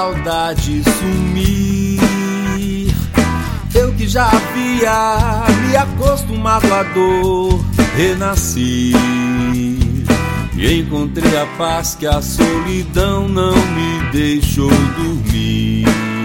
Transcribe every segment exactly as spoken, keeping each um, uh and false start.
saudade sumir. Eu que já havia me acostumado à dor, renasci e encontrei a paz que a solidão não me deixou dormir.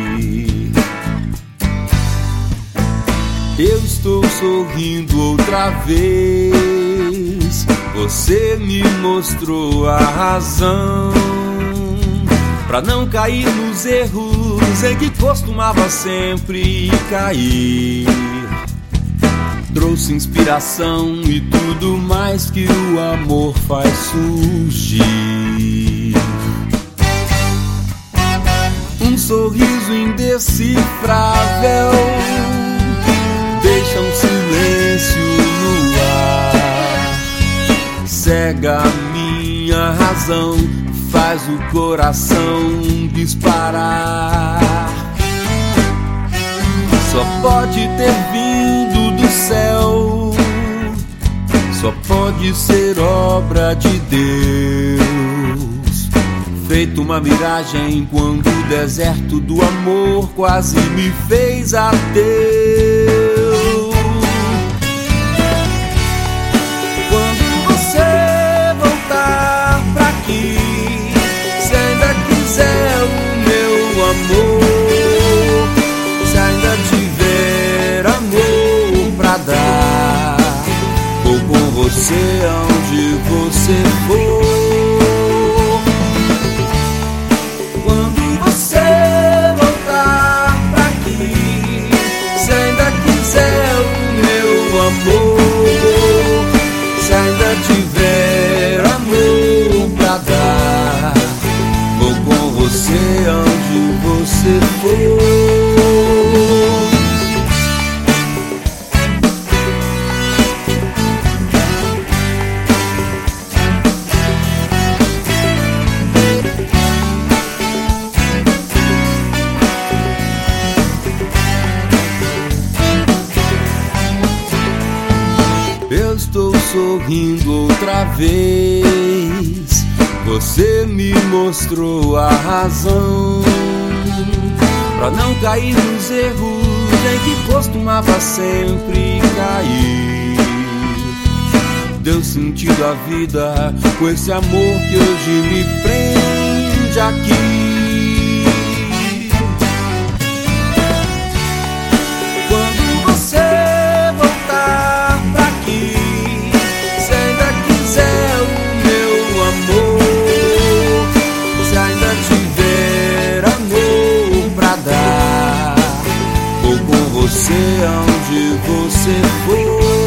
Eu estou sorrindo outra vez, você me mostrou a razão pra não cair nos erros em que costumava sempre cair. Trouxe inspiração e tudo mais que o amor faz surgir. Um sorriso indecifrável deixa um silêncio no ar, cega a minha razão, faz o coração disparar. Só pode ter vindo do céu, só pode ser obra de Deus, feito uma miragem quando o deserto do amor quase me fez ateu. Quando você voltar pra aqui, se ainda quiser o meu amor, se ainda tiver amor pra dar, vou com você aonde você for. Quando você voltar pra aqui, se ainda quiser o meu amor, se ainda tiver amor pra dar, vou com você aonde você for. Eu estou sorrindo outra vez, você me mostrou a razão pra não cair nos erros em que costumava sempre cair. Deu sentido à vida com esse amor que hoje me prende aqui. Vou com você aonde você for.